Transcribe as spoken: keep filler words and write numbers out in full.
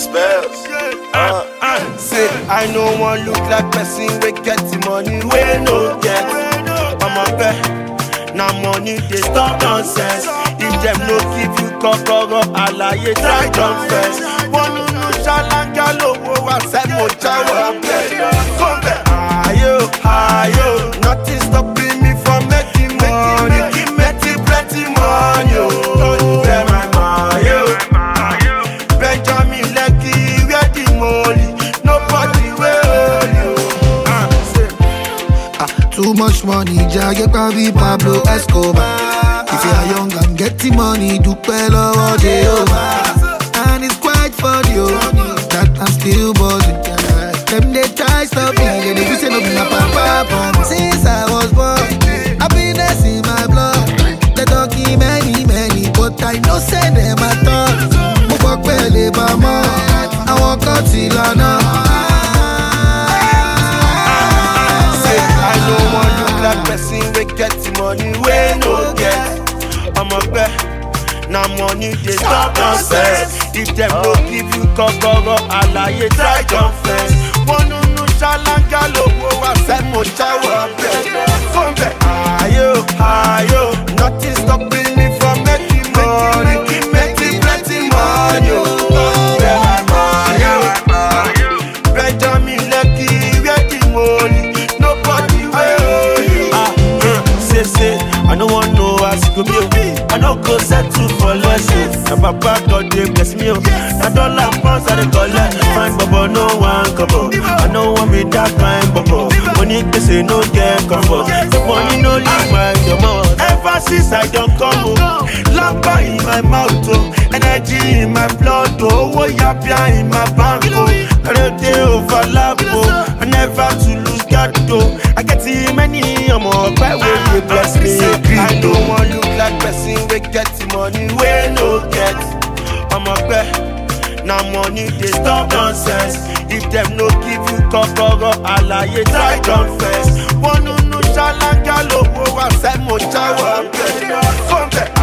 spells. Uh, uh. Say, I no one look like person we get the money, we no get. I'm a bet, now money they stop nonsense. If them no give you kokoro, alaye try confess. One no shalanga lowo wa se mo jawa bet. Come back, ayo, ayo, nothing stopping me from making money, making plenty money. Don't you bet my money, Benjamin Lekki, where the money, nobody will you. Ah, say, Ah, too much money, Jagge Pavi Pablo Escobar. If you are young and getting money, do well all day over. And it's quite funny, oh, that I'm still buzzing. Them they try stop me, they be saying no be my papa. But since I was born, happiness in my blood. They talking many, many, but I no say them at all. Mo gbọ́ pé lè bá mọ́, àwọn kan ti lọ́nà. say, I no one look like person we get the money, we no get. I'm a bet, now money they stop nonsense. If them no give you kokoro, alaye try confess. One no no shalanga lowo wa se mo jawa bet. Come back, ayo, ayo, nothing stopping me from making money, making plenty money. Oh, yeah, my money, Benjamin Lekki, where the money, nobody will you. Ah, uh, say say, I no want no ask me. I no go settle for less. Na papa God dey bless me. Na dollar pounds I dey collect. Fine bobo no one couple. I no want me that kind bobo. Money they say no get comfort. The money no leave my mouth. Ever since I don't come home, lamba in my mouth, oh, energy in my blood, oh, oh yapia in my bank, oh, every day overlap, oh, I never to lose God, oh, I get too many, I'm all by way they bless me. I don't want look like person we get the money, we no get. I'm a bet, now money they stop nonsense. If them no give you kokoro, alaye try confess. One no no shalanga lowo wa se mo jawa bet. Come back.